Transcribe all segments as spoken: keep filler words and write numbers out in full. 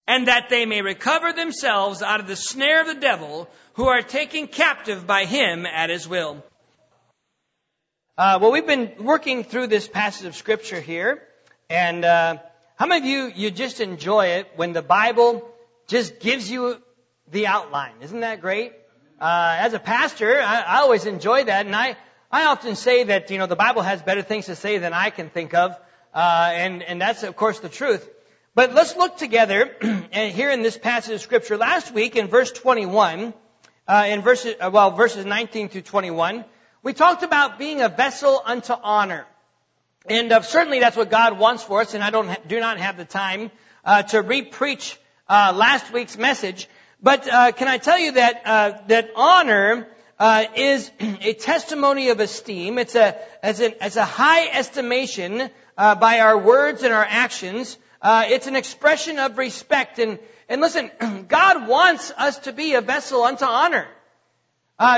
and that they may recover themselves out of the snare of the devil, who are taken captive by him at his will. Uh, well, we've been working through this passage of Scripture here, and uh, how many of you, you just enjoy it when the Bible just gives you the outline? Isn't that great? Uh, as a pastor, I, I always enjoy that, and I, I often say that, you know, the Bible has better things to say than I can think of, uh, and, and that's, of course, the truth. But let's look together and here in this passage of Scripture. Last week in verse twenty-one, uh, in verses, uh, well, verses nineteen through twenty-one, we talked about being a vessel unto honor. And uh, certainly that's what God wants for us, and I don't ha- do not have the time uh, to re-preach uh, last week's message. But uh, can I tell you that uh, that honor uh, is a testimony of esteem. It's a as an as a high estimation uh, by our words and our actions. Uh, it's an expression of respect. And, and listen, God wants us to be a vessel unto honor. Uh,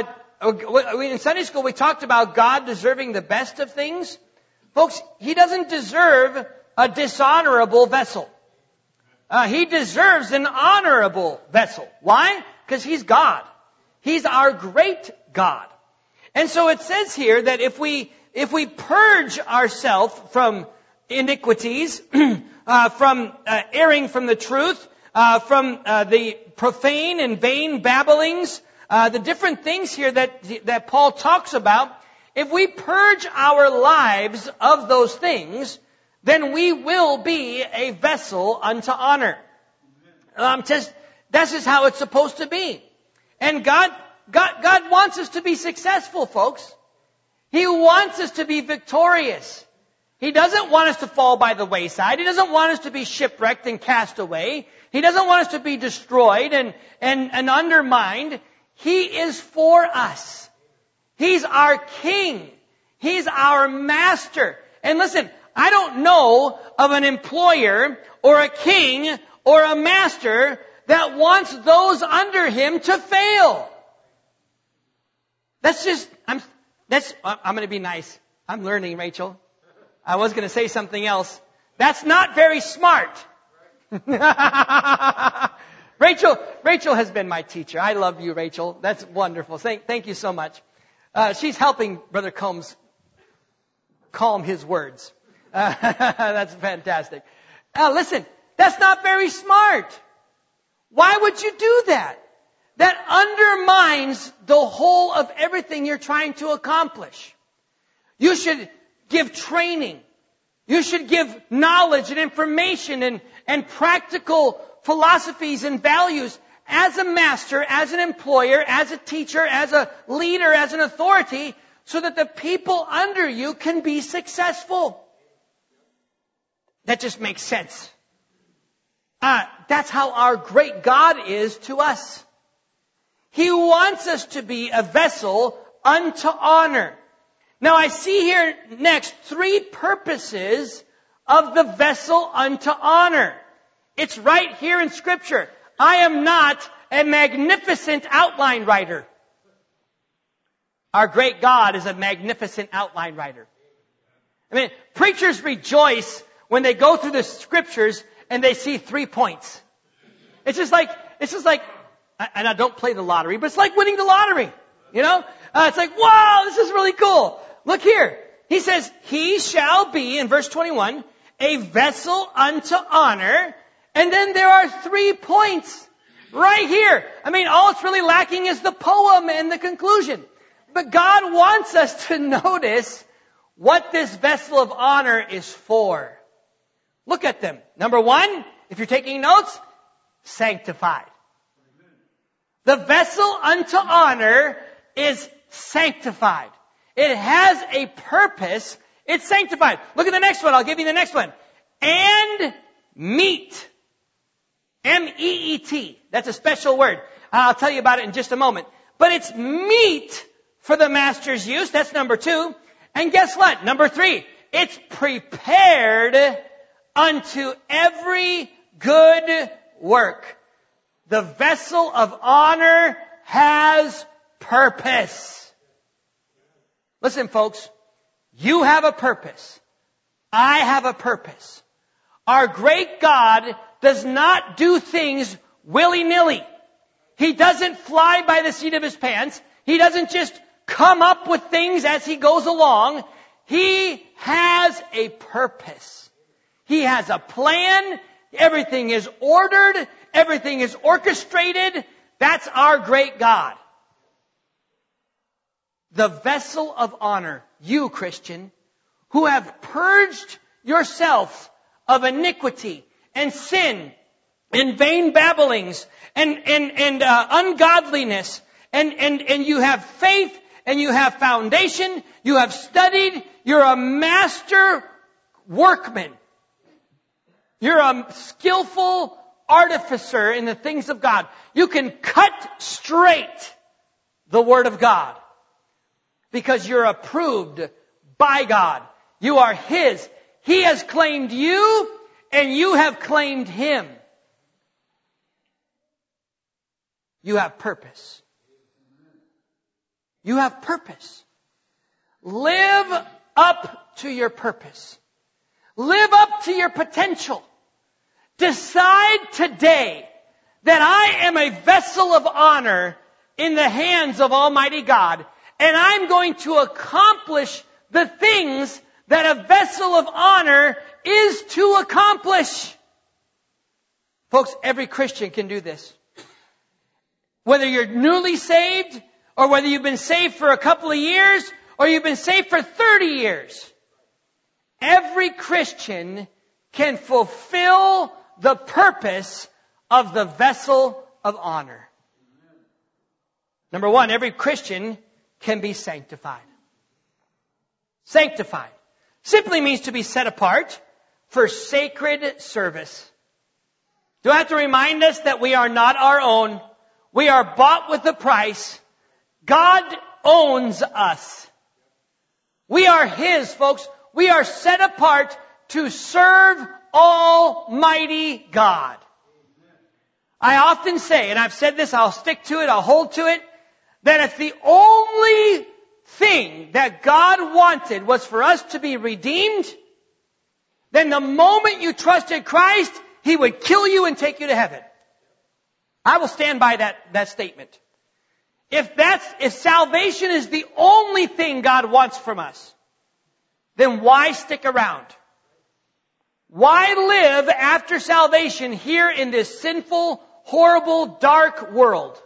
in Sunday school, we talked about God deserving the best of things. Folks, He doesn't deserve a dishonorable vessel. Uh, he deserves an honorable vessel. Why? Because He's God. He's our great God. And so it says here that if we, if we purge ourselves from iniquities, Uh, from uh, erring from the truth, uh, from uh, the profane and vain babblings, uh, the different things here that that Paul talks about, if we purge our lives of those things, then we will be a vessel unto honor. Um, just, that's just how it's supposed to be. And God, God, God wants us to be successful, folks. He wants us to be victorious. He doesn't want us to fall by the wayside. He doesn't want us to be shipwrecked and cast away. He doesn't want us to be destroyed and, and, and undermined. He is for us. He's our King. He's our Master. And listen, I don't know of an employer or a king or a master that wants those under him to fail. That's just, I'm, that's, I'm going to be nice. I'm learning, Rachel. I was going to say something else. That's not very smart. Rachel, Rachel has been my teacher. I love you, Rachel. That's wonderful. Thank, thank you so much. Uh, she's helping Brother Combs calm his words. Uh, that's fantastic. Now listen, that's not very smart. Why would you do that? That undermines the whole of everything you're trying to accomplish. You should give training. You should give knowledge and information and, and practical philosophies and values as a master, as an employer, as a teacher, as a leader, as an authority, so that the people under you can be successful. That just makes sense. Uh, that's how our great God is to us. He wants us to be a vessel unto honor. Now I see here next three purposes of the vessel unto honor. It's right here in Scripture. I am not a magnificent outline writer. Our great God is a magnificent outline writer. I mean, preachers rejoice when they go through the Scriptures and they see three points. It's just like, it's just like, and I don't play the lottery, but it's like winning the lottery. You know? Uh, it's like, wow, this is really cool. Look here. He says, he shall be, in verse twenty-one, a vessel unto honor. And then there are three points right here. I mean, all it's really lacking is the poem and the conclusion. But God wants us to notice what this vessel of honor is for. Look at them. Number one, if you're taking notes, sanctified. The vessel unto honor is sanctified. It has a purpose. It's sanctified. Look at the next one. I'll give you the next one. And meet. M E E T. That's a special word. I'll tell you about it in just a moment. But it's meet for the master's use. That's number two. And guess what? Number three. It's prepared unto every good work. The vessel of honor has purpose. Listen, folks, you have a purpose. I have a purpose. Our great God does not do things willy-nilly. He doesn't fly by the seat of His pants. He doesn't just come up with things as He goes along. He has a purpose. He has a plan. Everything is ordered. Everything is orchestrated. That's our great God. The vessel of honor, you Christian, who have purged yourself of iniquity and sin and vain babblings and, and, and uh, ungodliness, and, and, and you have faith and you have foundation, you have studied, you're a master workman. You're a skillful artificer in the things of God. You can cut straight the Word of God because you're approved by God. You are His. He has claimed you and you have claimed Him. You have purpose. You have purpose. Live up to your purpose. Live up to your potential. Decide today that I am a vessel of honor in the hands of Almighty God, and I'm going to accomplish the things that a vessel of honor is to accomplish. Folks, every Christian can do this. Whether you're newly saved, or whether you've been saved for a couple of years, or you've been saved for thirty years. Every Christian can fulfill the purpose of the vessel of honor. Number one, every Christian can be sanctified. Sanctified simply means to be set apart for sacred service. Do I have to remind us that we are not our own? We are bought with a price. God owns us. We are His, folks. We are set apart to serve Almighty God. I often say, and I've said this, I'll stick to it, I'll hold to it, that if the only thing that God wanted was for us to be redeemed, then the moment you trusted Christ, He would kill you and take you to heaven. I will stand by that, that statement. If that's, if salvation is the only thing God wants from us, then why stick around? Why live after salvation here in this sinful, horrible, dark world?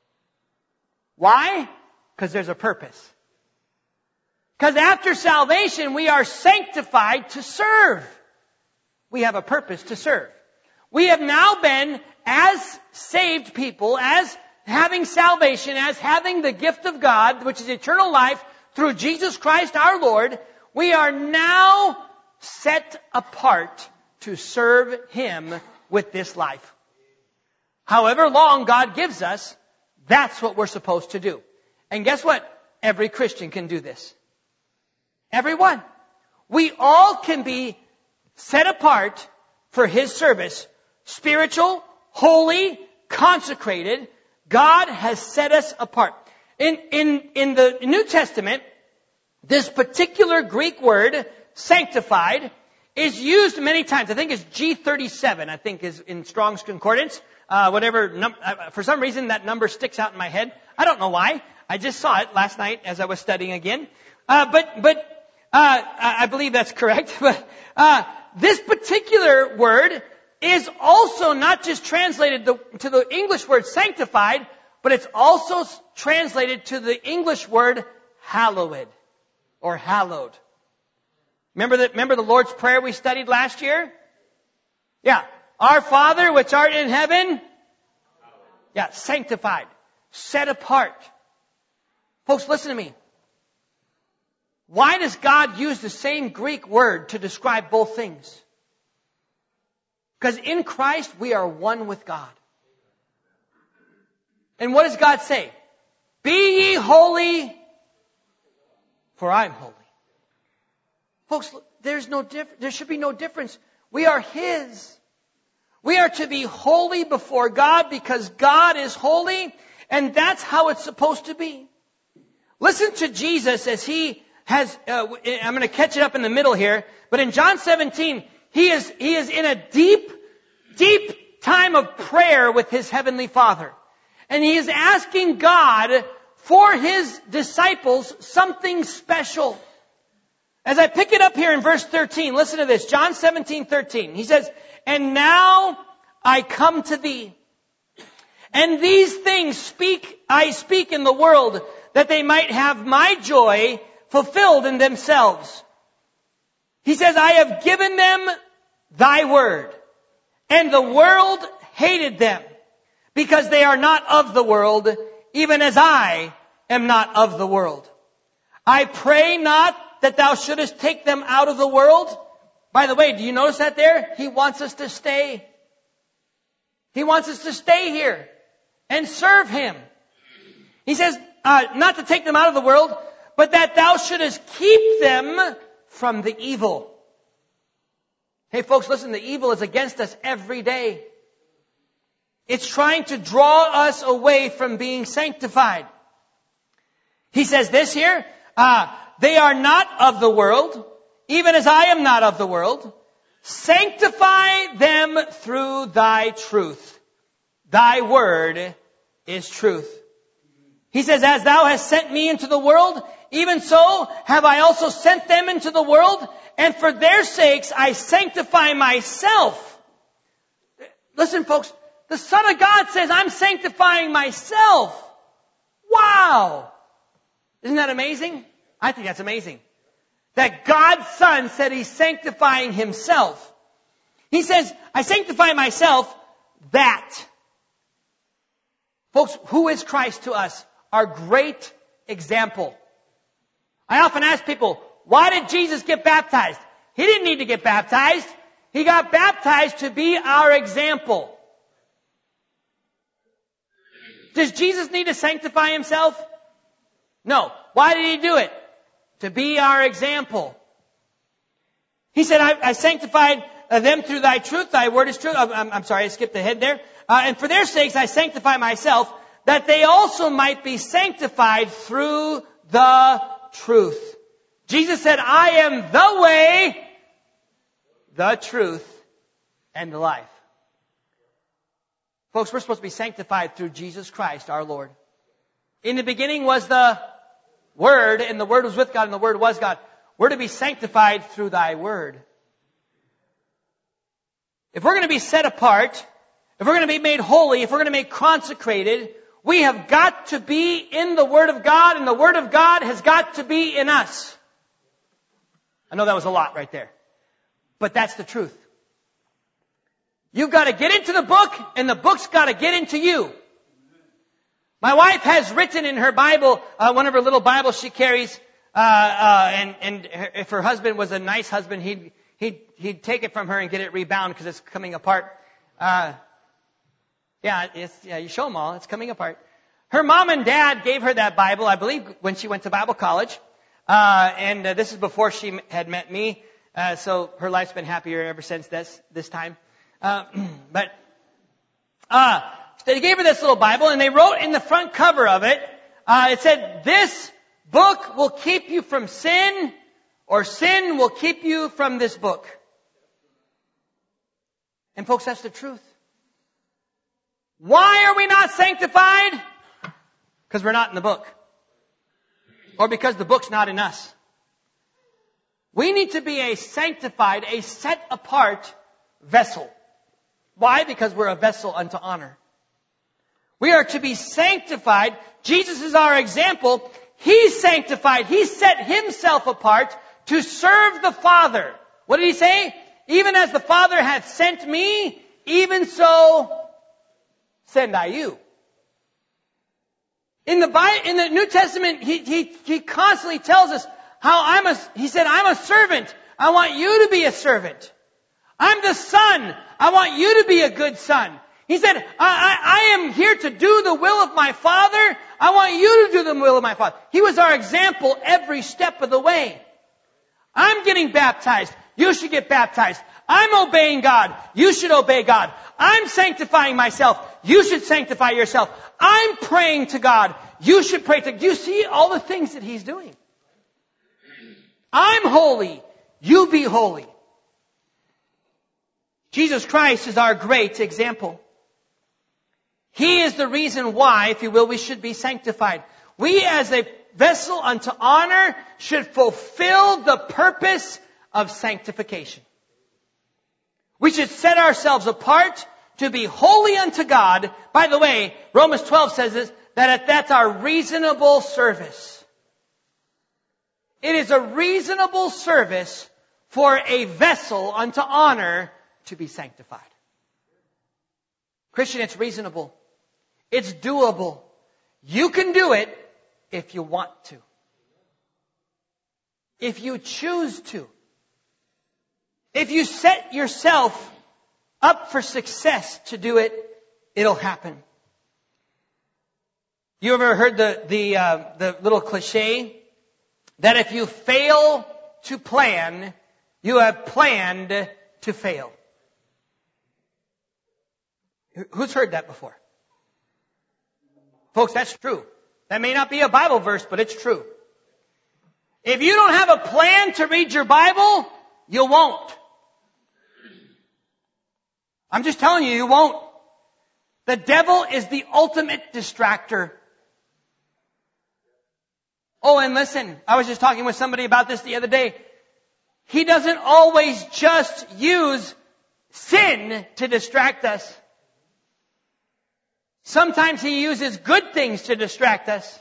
Why? Because there's a purpose. Because after salvation, we are sanctified to serve. We have a purpose to serve. We have now been, as saved people, as having salvation, as having the gift of God, which is eternal life, through Jesus Christ our Lord, we are now set apart to serve Him with this life. However long God gives us, that's what we're supposed to do. And guess what? Every Christian can do this. Everyone. We all can be set apart for His service. Spiritual, holy, consecrated. God has set us apart. In, in, in the New Testament, this particular Greek word, sanctified, is used many times. I think it's G thirty-seven, I think is in Strong's Concordance. Uh, whatever, num- uh, for some reason that number sticks out in my head. I don't know why. I just saw it last night as I was studying again. Uh, but, but, uh, I believe that's correct. But, uh, this particular word is also not just translated the, to the English word sanctified, but it's also translated to the English word hallowed or hallowed. Remember the, remember the Lord's Prayer we studied last year? Yeah. Our Father which art in heaven. Yeah, sanctified. Set apart. Folks, listen to me. Why does God use the same Greek word to describe both things? Because in Christ we are one with God. And what does God say? Be ye holy, for I am holy. Folks, there's no diff- there should be no difference. We are His. We are to be holy before God because God is holy, and that's how it's supposed to be. Listen to Jesus as He has, uh, I'm going to catch it up in the middle here, but in John seventeen, he is, he is in a deep, deep time of prayer with his heavenly Father. And he is asking God for his disciples something special. As I pick it up here in verse thirteen, listen to this. John seventeen thirteen. He says, "And now I come to thee. And these things speak, I speak in the world, that they might have my joy fulfilled in themselves." He says, "I have given them thy word, and the world hated them, because they are not of the world, even as I am not of the world. I pray not that thou shouldest take them out of the world." By the way, do you notice that there? He wants us to stay. He wants us to stay here and serve him. He says, uh, not to take them out of the world, but that thou shouldest keep them from the evil. Hey folks, listen, the evil is against us every day. It's trying to draw us away from being sanctified. He says this here, uh, they are not of the world, even as I am not of the world. Sanctify them through thy truth. Thy word is truth. He says, as thou hast sent me into the world, even so have I also sent them into the world, and for their sakes I sanctify myself. Listen, folks, the Son of God says, I'm sanctifying myself. Wow! Isn't that amazing? I think that's amazing. That God's Son said he's sanctifying himself. He says, I sanctify myself that. Folks, who is Christ to us? Our great example. I often ask people, why did Jesus get baptized? He didn't need to get baptized. He got baptized to be our example. Does Jesus need to sanctify himself? No. Why did he do it? To be our example. He said, I, I sanctified them through thy truth. Thy word is truth. I'm, I'm sorry, I skipped ahead there. Uh, and for their sakes I sanctify myself, that they also might be sanctified through the truth. Jesus said, I am the way, the truth, and the life. Folks, we're supposed to be sanctified through Jesus Christ, our Lord. In the beginning was the Word, and the Word was with God, and the Word was God. We're to be sanctified through thy Word. If we're going to be set apart, if we're going to be made holy, if we're going to be consecrated, we have got to be in the Word of God, and the Word of God has got to be in us. I know that was a lot right there, but that's the truth. You've got to get into the book, and the book's got to get into you. My wife has written in her Bible, uh, one of her little Bibles she carries, uh, uh, and, and her, if her husband was a nice husband, he'd, he'd, he'd take it from her and get it rebound because it's coming apart. Uh, yeah, it's, yeah, you show them all. It's coming apart. Her mom and dad gave her that Bible, I believe, when she went to Bible college. Uh, and uh, this is before she had met me. Uh, so her life's been happier ever since this, this time. Uh, but, uh, they gave her this little Bible, and they wrote in the front cover of it, uh, it said, this book will keep you from sin, or sin will keep you from this book. And folks, that's the truth. Why are we not sanctified? Because we're not in the book. Or because the book's not in us. We need to be a sanctified, a set apart vessel. Why? Because we're a vessel unto honor. We are to be sanctified. Jesus is our example. He's sanctified. He set himself apart to serve the Father. What did he say? Even as the Father hath sent me, even so send I you. In the Bible, in the New Testament, he, he, he constantly tells us how I'm a, he said, I'm a servant. I want you to be a servant. I'm the son. I want you to be a good son. He said, I, I, I am here to do the will of my Father. I want you to do the will of my Father. He was our example every step of the way. I'm getting baptized. You should get baptized. I'm obeying God. You should obey God. I'm sanctifying myself. You should sanctify yourself. I'm praying to God. You should pray to God. Do you see all the things that he's doing? I'm holy. You be holy. Jesus Christ is our great example. He is the reason why, if you will, we should be sanctified. We as a vessel unto honor should fulfill the purpose of sanctification. We should set ourselves apart to be holy unto God. By the way, Romans twelve says this, that that's our reasonable service. It is a reasonable service for a vessel unto honor to be sanctified. Christian, it's reasonable. It's doable. You can do it if you want to. If you choose to. If you set yourself up for success to do it, it'll happen. You ever heard the the uh, the little cliche that if you fail to plan, you have planned to fail? Who's heard that before? Folks, that's true. That may not be a Bible verse, but it's true. If you don't have a plan to read your Bible, you won't. I'm just telling you, you won't. The devil is the ultimate distractor. Oh, and listen, I was just talking with somebody about this the other day. He doesn't always just use sin to distract us. Sometimes he uses good things to distract us.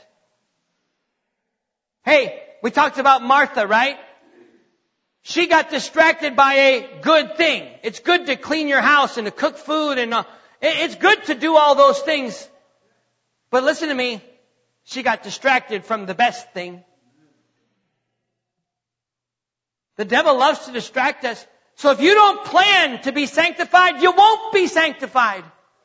Hey, we talked about Martha, right? She got distracted by a good thing. It's good to clean your house and to cook food, and uh, it's good to do all those things. But listen to me. She got distracted from the best thing. The devil loves to distract us. So if you don't plan to be sanctified, you won't be sanctified.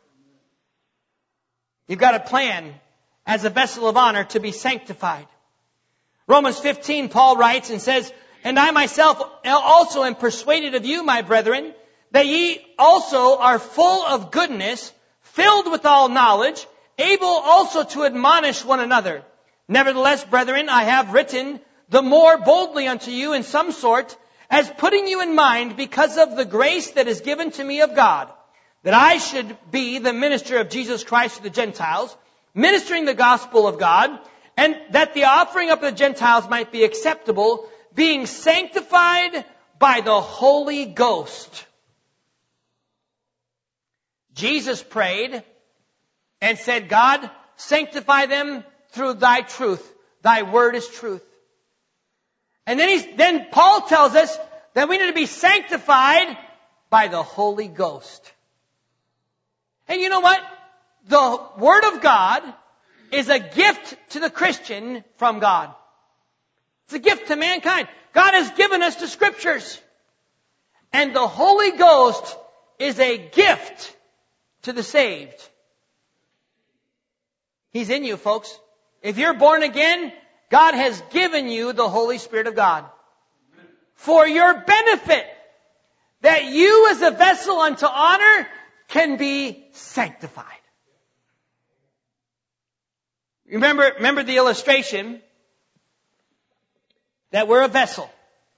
You've got to plan as a vessel of honor to be sanctified. Romans fifteen, Paul writes and says, "And I myself also am persuaded of you, my brethren, that ye also are full of goodness, filled with all knowledge, able also to admonish one another. Nevertheless, brethren, I have written the more boldly unto you in some sort, as putting you in mind because of the grace that is given to me of God, that I should be the minister of Jesus Christ to the Gentiles, ministering the gospel of God, and that the offering of the Gentiles might be acceptable, being sanctified by the Holy Ghost." Jesus prayed and said, "God, sanctify them through thy truth. Thy word is truth." And then he's, then Paul tells us that we need to be sanctified by the Holy Ghost. And you know what? The Word of God is a gift to the Christian from God. It's a gift to mankind. God has given us the Scriptures. And the Holy Ghost is a gift to the saved. He's in you, folks. If you're born again, God has given you the Holy Spirit of God for your benefit, that you as a vessel unto honor can be sanctified. Remember, remember the illustration that we're a vessel.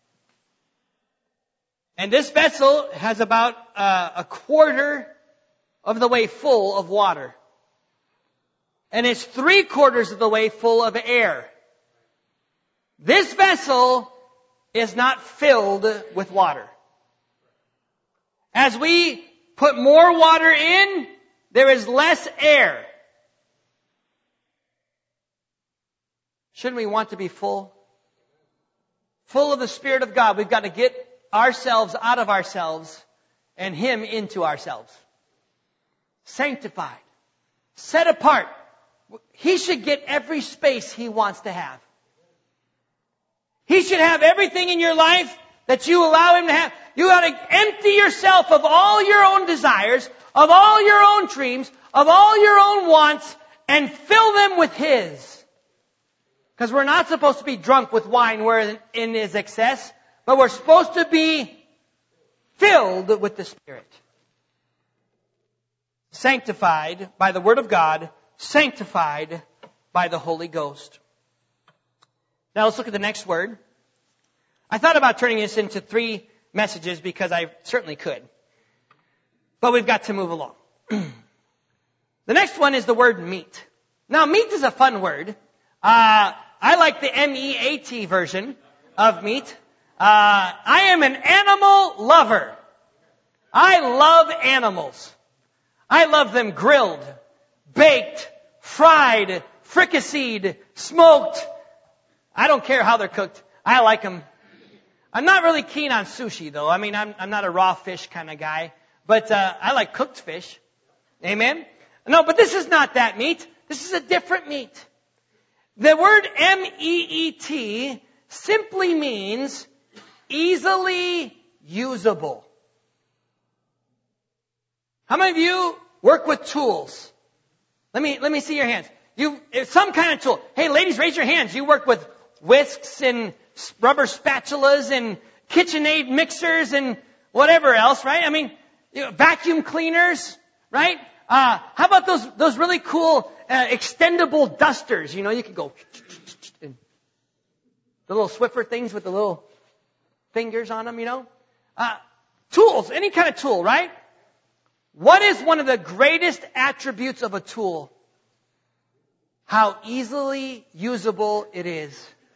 And this vessel has about uh, a quarter of the way full of water. And it's three quarters of the way full of air. This vessel is not filled with water. As we put more water in, there is less air. Shouldn't we want to be full? Full of the Spirit of God. We've got to get ourselves out of ourselves and Him into ourselves. Sanctified. Set apart. He should get every space He wants to have. He should have everything in your life that you allow Him to have. You got to empty yourself of all your own desires, of all your own dreams, of all your own wants, and fill them with His. Because we're not supposed to be drunk with wine wherein is excess, but we're supposed to be filled with the Spirit. Sanctified by the Word of God, sanctified by the Holy Ghost. Now let's look at the next word. I thought about turning this into three messages because I certainly could. But we've got to move along. The next one is the word meat. Now, meat is a fun word. Uh, I like the M E A T version of meat. Uh, I am an animal lover. I love animals. I love them grilled, baked, fried, fricasseed, smoked. I don't care how they're cooked. I like them. I'm not really keen on sushi, though. I mean, I'm, I'm not a raw fish kind of guy. But uh, I like cooked fish. Amen? No, but this is not that meat. This is a different meat. The word M E E T simply means easily usable. How many of you work with tools? Let me, let me see your hands. You, some kind of tool. Hey, ladies, raise your hands. You work with whisks and rubber spatulas and KitchenAid mixers and whatever else, right? I mean, you know, vacuum cleaners, right? Uh, how about those, those really cool, uh, extendable dusters? You know, you can go, and the little Swiffer things with the little fingers on them, you know? Uh, tools, any kind of tool, right? What is one of the greatest attributes of a tool? How easily usable it is.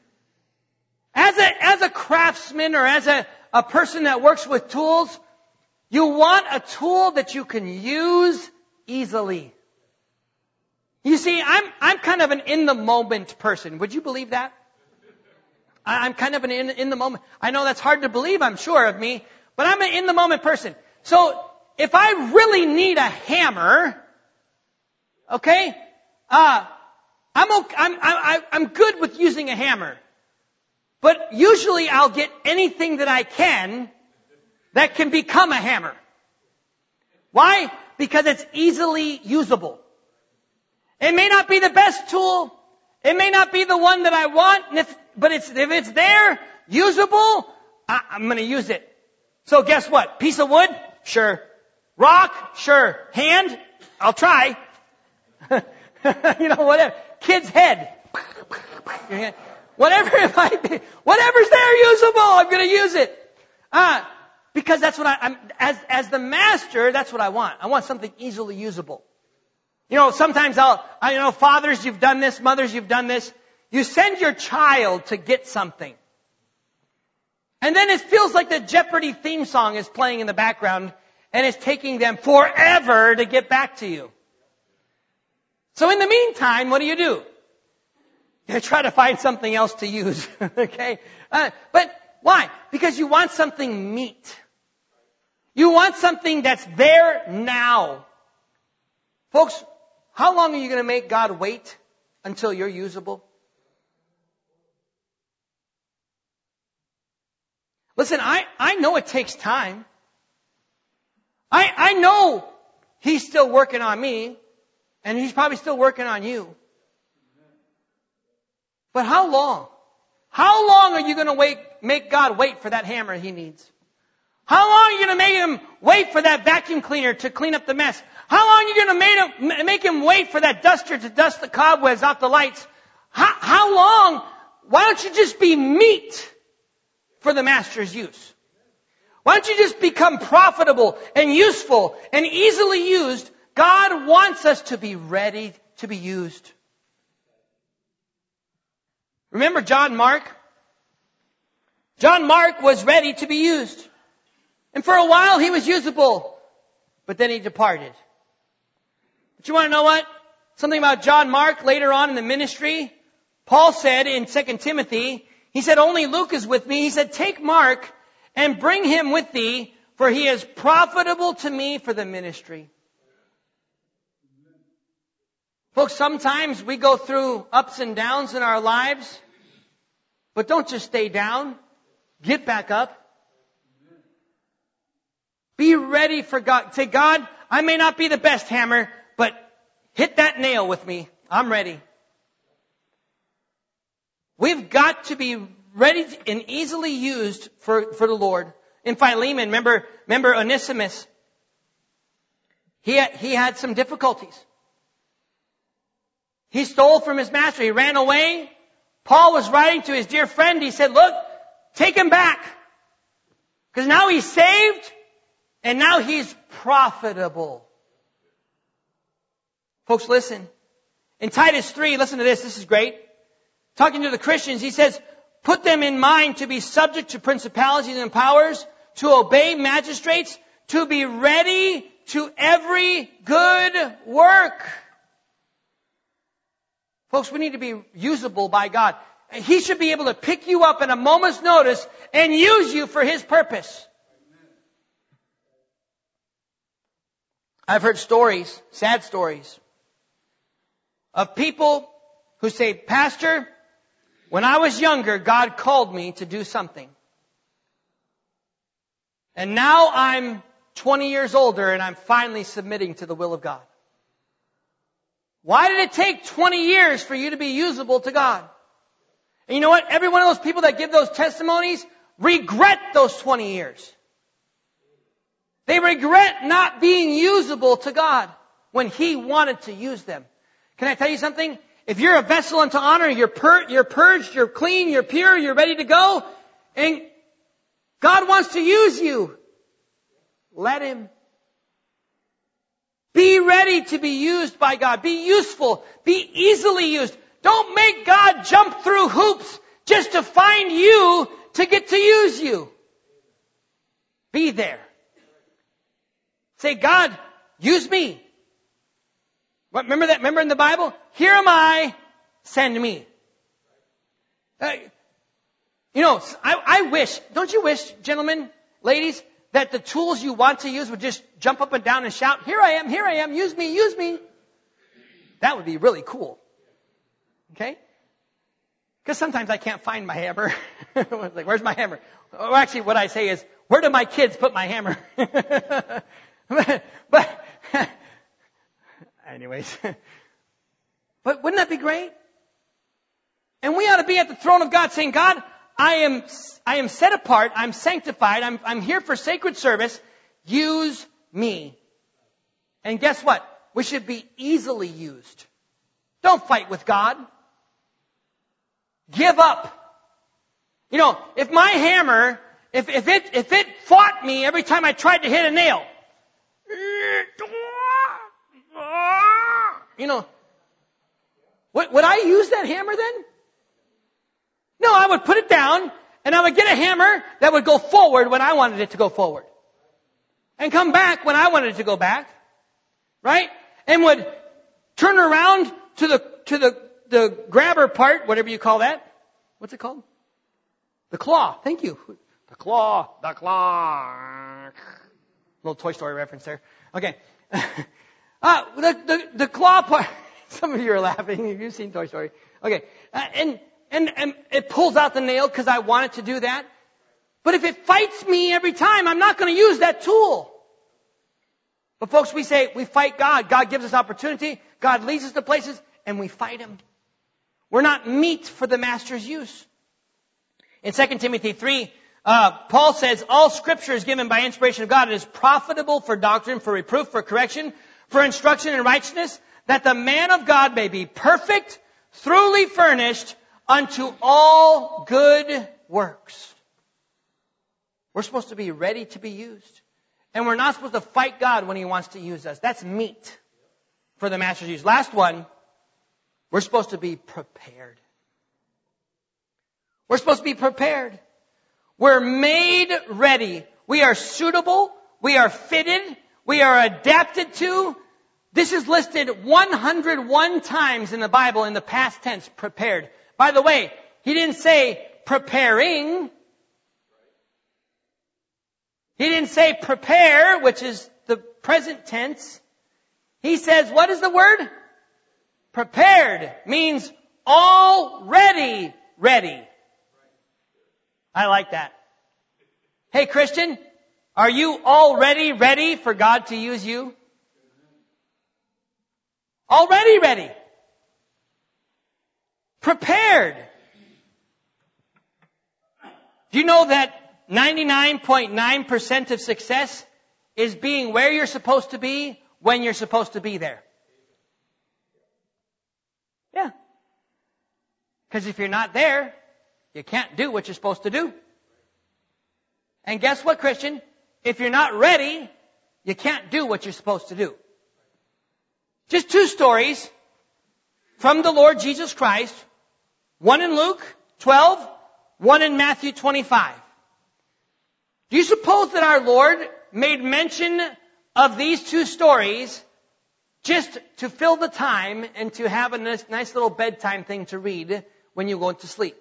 As a, as a craftsman or as a, a person that works with tools, you want a tool that you can use easily. You see, I'm, I'm kind of an in-the-moment person. Would you believe that? I'm kind of an in, in the moment. I know that's hard to believe, I'm sure, of me, but I'm an in-the-moment person. So, if I really need a hammer, okay, uh, I'm, okay, I'm, I'm, I'm good with using a hammer. But usually I'll get anything that I can that can become a hammer. Why? Because it's easily usable. It may not be the best tool. It may not be the one that I want, if, but it's, if it's there, usable, I, I'm going to use it. So guess what? Piece of wood? Sure. Rock? Sure. Hand? I'll try. You know, whatever. Kid's head. Whatever it might be. Whatever's there usable, I'm going to use it. Uh, because that's what I, I'm, as, as the master, that's what I want. I want something easily usable. You know, sometimes I'll, I you know, fathers, you've done this, mothers, you've done this. You send your child to get something. And then it feels like the Jeopardy theme song is playing in the background, and it's taking them forever to get back to you. So in the meantime, what do you do? You try to find something else to use, okay? Uh, but why? Because you want something meat. You want something that's there now. Folks, how long are you going to make God wait until you're usable? Listen, I, I know it takes time. I, I know He's still working on me, and He's probably still working on you. But how long? How long are you going to wait, make God wait for that hammer He needs? How long are you going to make Him wait for that vacuum cleaner to clean up the mess? How long are you going to make Him, make him wait for that duster to dust the cobwebs off the lights? How, how long? Why don't you just be meat for the Master's use? Why don't you just become profitable and useful and easily used? God wants us to be ready to be used. Remember John Mark? John Mark was ready to be used. And for a while he was usable. But then he departed. But you want to know what? Something about John Mark later on in the ministry. Paul said in Second Timothy, he said, only Luke is with me. He said, take Mark and bring him with thee, for he is profitable to me for the ministry. Folks, sometimes we go through ups and downs in our lives, but don't just stay down. Get back up. Be ready for God. Say, God, I may not be the best hammer, but hit that nail with me. I'm ready. We've got to be ready and easily used for, for the Lord. In Philemon, remember, remember Onesimus? He had, he had some difficulties. He stole from his master. He ran away. Paul was writing to his dear friend. He said, look, take him back. Because now he's saved. And now he's profitable. Folks, listen. In Titus three, listen to this. This is great. Talking to the Christians, he says, put them in mind to be subject to principalities and powers, to obey magistrates, to be ready to every good work. Folks, we need to be usable by God. He should be able to pick you up at a moment's notice and use you for His purpose. I've heard stories, sad stories, of people who say, Pastor, when I was younger, God called me to do something. And now I'm twenty years older and I'm finally submitting to the will of God. Why did it take twenty years for you to be usable to God? And you know what? Every one of those people that give those testimonies regret those twenty years. They regret not being usable to God when He wanted to use them. Can I tell you something? If you're a vessel unto honor, you're, pur- you're purged, you're clean, you're pure, you're ready to go, and God wants to use you, let Him. Be ready to be used by God. Be useful. Be easily used. Don't make God jump through hoops just to find you to get to use you. Be there. Say, God, use me. What, remember that? Remember in the Bible? Here am I, send me. Uh, you know, I, I wish, don't you wish, gentlemen, ladies, that the tools you want to use would just jump up and down and shout, here I am, here I am, use me, use me. That would be really cool. Okay? Because sometimes I can't find my hammer. Like, where's my hammer? Well, actually, what I say is, where do my kids put my hammer? but, but anyways. But wouldn't that be great? And we ought to be at the throne of God saying, God, I am, I am set apart. I'm sanctified. I'm, I'm here for sacred service. Use me. And guess what? We should be easily used. Don't fight with God. Give up. You know, if my hammer, if, if it, if it fought me every time I tried to hit a nail, you know, would, would I use that hammer then? No, I would put it down and I would get a hammer that would go forward when I wanted it to go forward. And come back when I wanted it to go back. Right? And would turn around to the, to the, the grabber part, whatever you call that. What's it called? The claw. Thank you. The claw. The claw. Little Toy Story reference there. Okay. uh, the, the, the claw part. Some of you are laughing. You've seen Toy Story. Okay. Uh, and, and, and it pulls out the nail because I want it to do that. But if it fights me every time, I'm not going to use that tool. But folks, we say we fight God. God gives us opportunity. God leads us to places and we fight Him. We're not meat for the Master's use. In Second Timothy three, uh, Paul says, all Scripture is given by inspiration of God. It is profitable for doctrine, for reproof, for correction, for instruction in righteousness, that the man of God may be perfect, thoroughly furnished unto all good works. We're supposed to be ready to be used. And we're not supposed to fight God when He wants to use us. That's meat for the Master's use. Last one, we're supposed to be prepared. We're supposed to be prepared. We're made ready. We are suitable. We are fitted. We are adapted to. This is listed one hundred one times in the Bible in the past tense, prepared. By the way, He didn't say preparing. He didn't say prepare, which is the present tense. He says, what is the word? Prepared means already ready. I like that. Hey, Christian, are you already ready for God to use you? Already ready. Prepared. Do you know that ninety-nine point nine percent of success is being where you're supposed to be when you're supposed to be there? Yeah. Because if you're not there, you can't do what you're supposed to do. And guess what, Christian? if you're not ready, you can't do what you're supposed to do. Just two stories from the Lord Jesus Christ. One in Luke twelve, one in Matthew twenty-five. Do you suppose that our Lord made mention of these two stories just to fill the time and to have a nice, nice little bedtime thing to read when you go to sleep?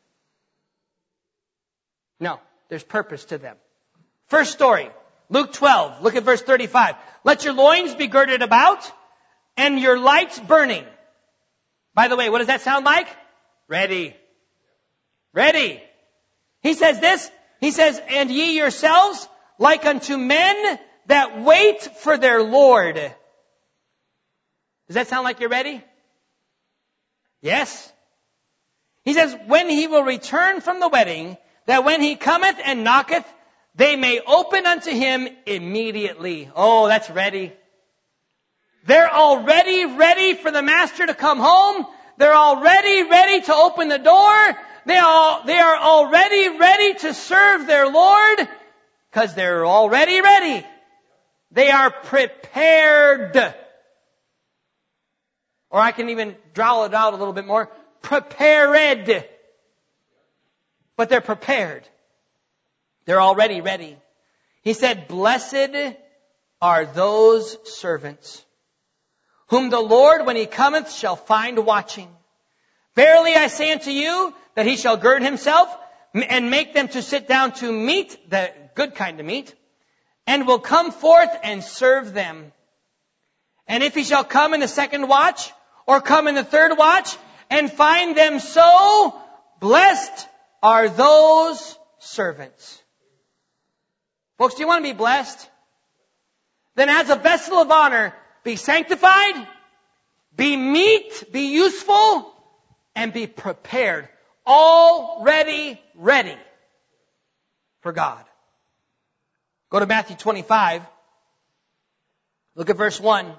No, there's purpose to them. First story, Luke twelve, look at verse thirty-five. Let your loins be girded about and your lights burning. By the way, what does that sound like? Ready. Ready. He says this, he says, and ye yourselves like unto men that wait for their Lord. Does that sound like you're ready? Yes. He says, when he will return from the wedding, that when he cometh and knocketh, they may open unto him immediately. Oh, that's ready. They're already ready for the master to come home. They're already ready to open the door. They are, they are already ready to serve their Lord because they're already ready. They are prepared. Or I can even draw it out a little bit more. Prepared. But they're prepared. They're already ready. He said, blessed are those servants whom the Lord, when he cometh, shall find watching. Verily I say unto you, that he shall gird himself and make them to sit down to meat, the good kind of meat, and will come forth and serve them. And if he shall come in the second watch, or come in the third watch, and find them so, blessed are those servants. Folks, do you want to be blessed? Then as a vessel of honor, be sanctified, be meet, be useful, and be prepared. Already ready for God. Go to Matthew twenty-five. Look at verse one.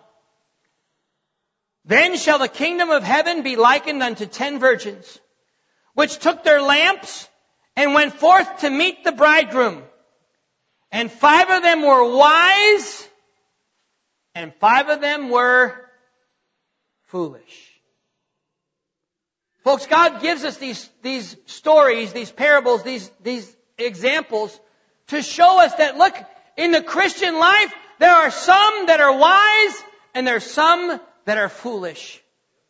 Then shall the kingdom of heaven be likened unto ten virgins, which took their lamps and went forth to meet the bridegroom. And five of them were wise, and five of them were foolish. Folks, God gives us these, these stories, these parables, these, these examples to show us that, look, in the Christian life, there are some that are wise and there are some that are foolish.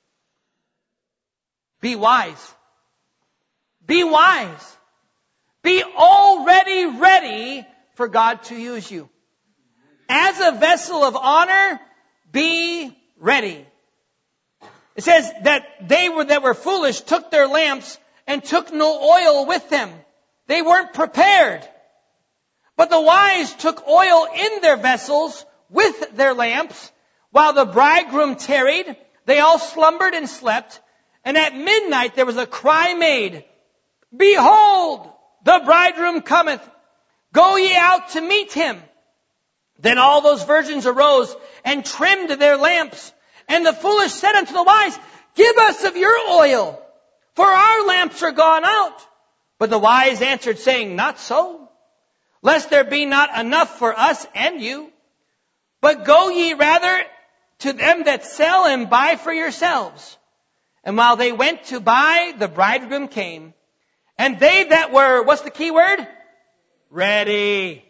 Be wise. Be wise. Be already ready for God to use you. As a vessel of honor, be ready. It says that they were that were foolish took their lamps and took no oil with them. They weren't prepared. But the wise took oil in their vessels with their lamps. While the bridegroom tarried, they all slumbered and slept. And at midnight there was a cry made, Behold, the bridegroom cometh. Go ye out to meet him. Then all those virgins arose and trimmed their lamps. And the foolish said unto the wise, Give us of your oil, for our lamps are gone out. But the wise answered, saying, Not so, lest there be not enough for us and you. But go ye rather to them that sell and buy for yourselves. And while they went to buy, the bridegroom came. And they that were, what's the key word? Ready.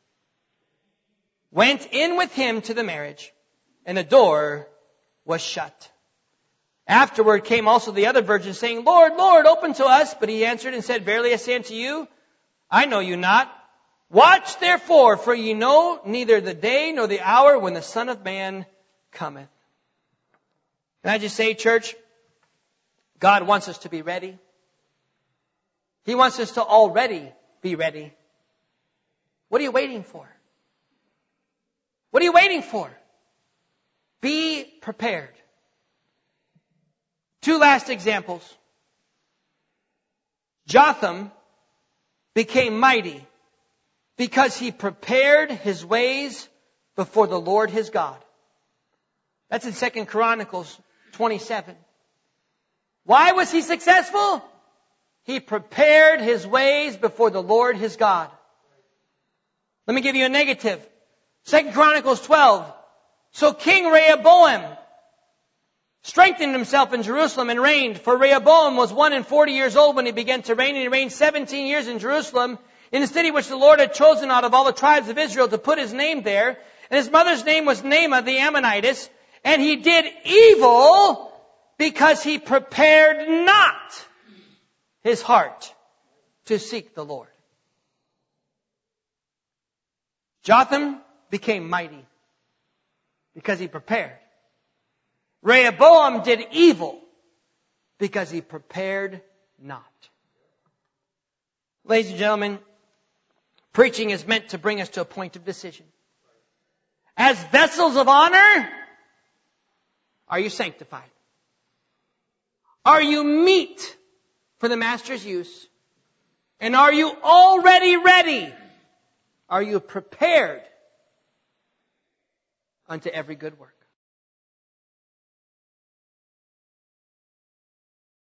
Went in with him to the marriage, and the door was shut. Afterward came also the other virgins, saying, Lord, Lord, open to us. But he answered and said, Verily I say unto you, I know you not. Watch therefore, for ye know neither the day nor the hour when the Son of Man cometh. Can I just say, church, God wants us to be ready. He wants us to already be ready. What are you waiting for? What are you waiting for? Be prepared. Two last examples. Jotham became mighty because he prepared his ways before the Lord his God. That's in Second Chronicles twenty-seven. Why was he successful? He prepared his ways before the Lord his God. Let me give you a negative. Second Chronicles twelve. So King Rehoboam strengthened himself in Jerusalem and reigned. For Rehoboam was one and forty years old when he began to reign, and he reigned seventeen years in Jerusalem, in the city which the Lord had chosen out of all the tribes of Israel to put his name there. And his mother's name was Naamah the Ammonitess. And he did evil because he prepared not his heart to seek the Lord. Jotham became mighty because he prepared. Rehoboam did evil because he prepared not. Ladies and gentlemen, preaching is meant to bring us to a point of decision. As vessels of honor, are you sanctified? Are you meet for the Master's use? And are you already ready? Are you prepared unto every good work?